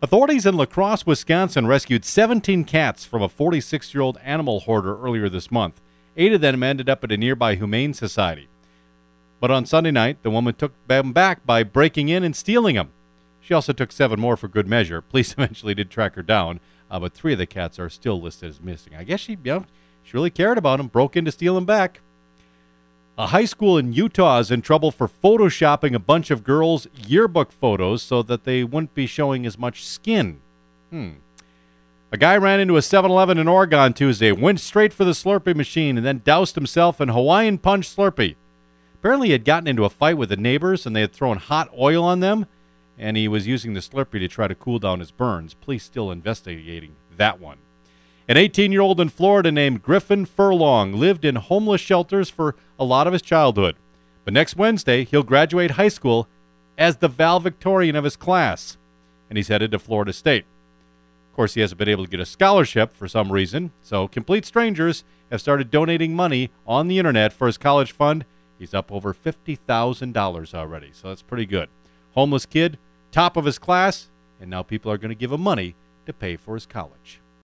Authorities in La Crosse, Wisconsin rescued 17 cats from a 46-year-old animal hoarder earlier this month. 8 of them ended up at a nearby humane society. But on Sunday night, the woman took them back by breaking in and stealing them. She also took 7 more for good measure. Police eventually did track her down, but 3 of the cats are still listed as missing. I guess she really cared about them, broke in to steal them back. A high school in Utah is in trouble for photoshopping a bunch of girls' yearbook photos so that they wouldn't be showing as much skin. A guy ran into a 7-Eleven in Oregon Tuesday, went straight for the Slurpee machine, and then doused himself in Hawaiian Punch Slurpee. Apparently he had gotten into a fight with the neighbors, and they had thrown hot oil on them, and he was using the Slurpee to try to cool down his burns. Police still investigating that one. An 18-year-old in Florida named Griffin Furlong lived in homeless shelters for a lot of his childhood. But next Wednesday, he'll graduate high school as the valedictorian of his class, and he's headed to Florida State. Of course, he hasn't been able to get a scholarship for some reason, so complete strangers have started donating money on the internet for his college fund. He's up over $50,000 already, so that's pretty good. Homeless kid, top of his class, and now people are going to give him money to pay for his college.